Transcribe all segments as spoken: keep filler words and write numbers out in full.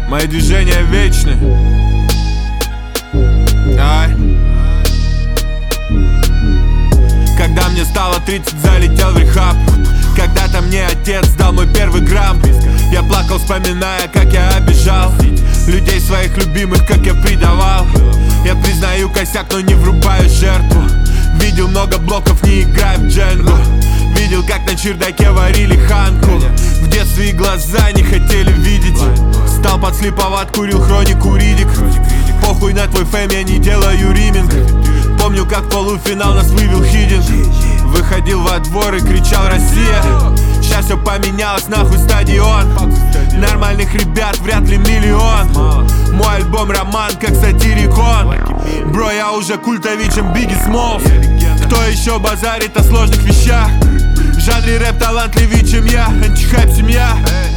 Мои движения вечны. Ай. Когда мне стало тридцать, залетел в рехаб. Когда-то мне отец дал мой первый грамм. Я плакал, вспоминая, как я обижал людей своих любимых, как я предавал. Я признаю косяк, но не врубаю жертву. Видел много блоков, не играю в дженгу. Видел, как на чердаке варили ханку. В детстве и глаза не хотели видеть. Стал подслеповат, курил хронику Ридик. Похуй на твой фэм, я не делаю риминг. Помню, как в полуфинал нас вывел Хидин. Выходил во двор и кричал «Россия». Сейчас все поменялось, нахуй стадион. Нормальных ребят вряд ли миллион. Мой альбом роман, как сатирикон. Бро, я уже культовее, чем Бигги Смолс. Кто еще базарит о сложных вещах? В жанре рэп талантливее, чем я. Антихайп семья.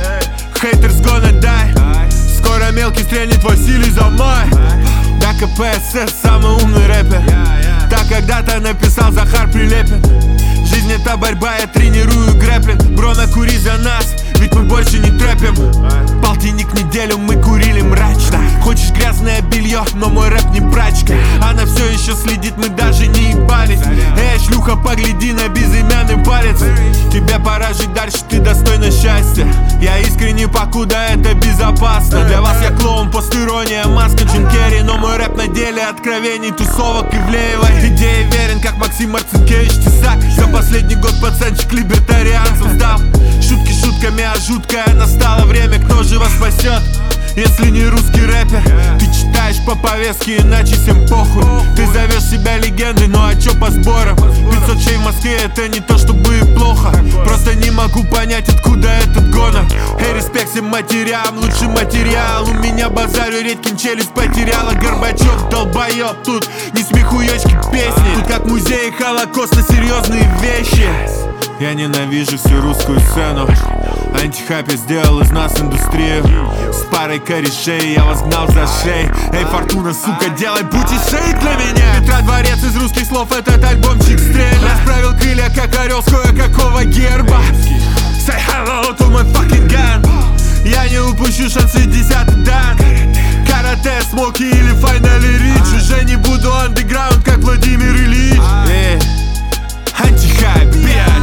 Haters gonna die. Скоро мелкий стрельнет Василий за май. Да, КПСС самый умный рэпер. Так когда-то написал Захар Прилепин. Жизнь это борьба, я тренирую грэплинг. Бро, накури за нас, ведь мы больше не трэпим. Полтинник в неделю мы курили мрачно. Хочешь грязное белье, но мой рэп не прачка. Она все еще следит, мы даже не ебались. Эй, шлюха, погляди на безымянный палец. Тебе пора жить дальше, ты достойна счастья. Я искренне, покуда это безопасно. Для вас я клоун, постирония, маска Джим Керри. Но мой рэп на деле откровений, тусовок Ивлеевой. Идея верен, как Максим Марцинкевич Тесак. За последний год пацанчик либертарианцем сдал. Шутки шутками, а жуткое настало время. Кто же вас спасет, если не русский рэпер? Ты читаешь по повестке, иначе всем похуй. Ты зовешь себя легендой, ну а чё по сборам? пятьсот шей в Москве это не то чтобы плохо. Просто не могу понять, откуда этот гонор. Эй, респект всем матерям, лучший материал. У меня базарю редким челюсть потеряла. Горбачев долбоёб, тут не смехуёчки песни. Тут как музей Холокоста, серьезные вещи. Я ненавижу всю русскую сцену. Антихайп, я сделал из нас индустрию. С парой корешей я вас гнал за шеи. Эй, Фортуна, сука, делай путь и шеи для меня. Петра Дворец из русских слов, этот альбомчик стрельно. Расправил крылья, как орел с кое-какого герба. Say hello to my fucking gun. Я не упущу шансы, десятый дан. Карате, смоки или файнали рич. Уже не буду андеграунд, как Владимир Ильич. Эй, антихайп, бия.